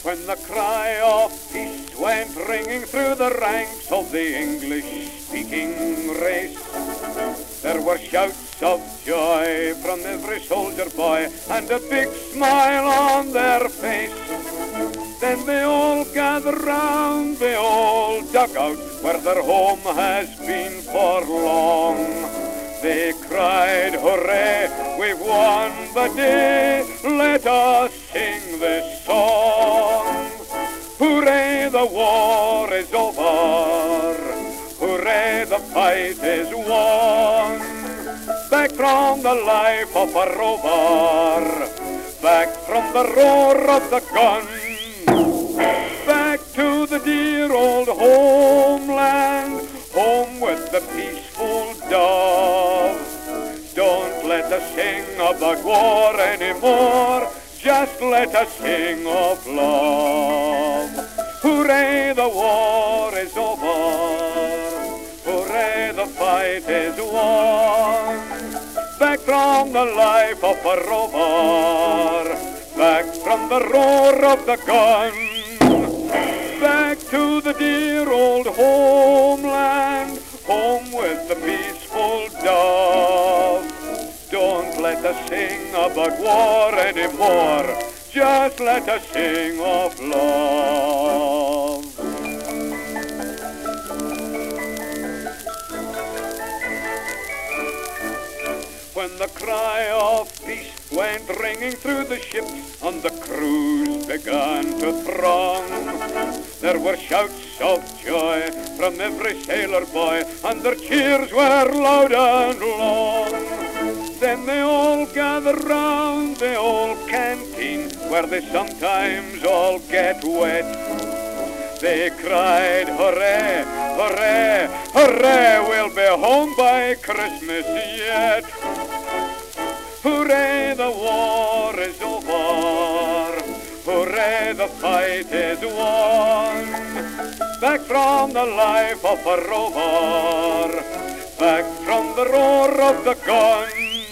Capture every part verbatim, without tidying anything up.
When the cry of peace went ringing through the ranks of the English-speaking race, there were shouts of joy from every soldier boy and a big smile on their face. Then they all gathered round the old dugout where their home has been for long. They cried, hooray, we've won the day, let us sing this song. Hooray, the war is over, hooray, the fight is won. Back from the life of a rover, back from the roar of the gun, back to the dear old homeland, home with the peaceful dove. Don't let us sing of the war anymore, just let us sing of love. Hooray, the war is over, hooray, the fight is won. Back from the life of a rover, back from the roar of the gun, back to the dear old homeland, home with the peaceful dove. Don't let us sing about war anymore, just let us sing of love. When the cry of peace went ringing through the ships and the crews began to throng, there were shouts of joy from every sailor boy, and their cheers were loud and long. Then they all gathered round the old canteen where they sometimes all get wet. They cried, hooray, hooray, hooray, we'll be home by Christmas yet. Hooray, the war is over, hooray, the fight is won. Back from the life of a rover, back from the roar of the gun,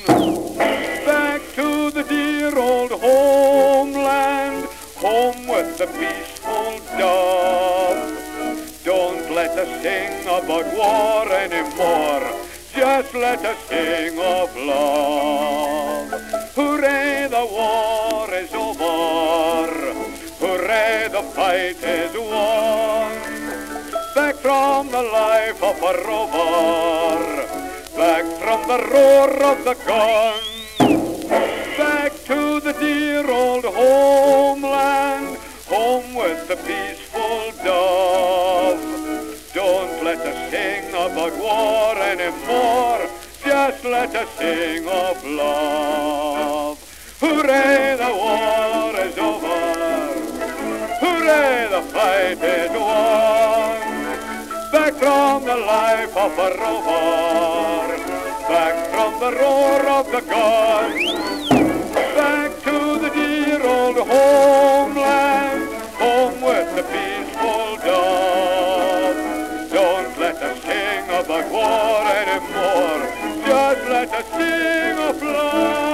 back to the dear old homeland, home with the peaceful dove. Don't let us sing about war anymore, just let us sing of love. Hooray, the war is over, hooray, the fight is won. Back from the life of a rover, back from the roar of the gun, back to the dear old homeland, home with the peaceful dove. Don't let us sing about war anymore, just let us sing of love. Hooray, the war is over, hooray, the fight is won. Back from the life of a rover, back from the roar of the gun, back to the dear old homeland, home with the peaceful dove. Don't let us sing about war anymore, just let us sing of love.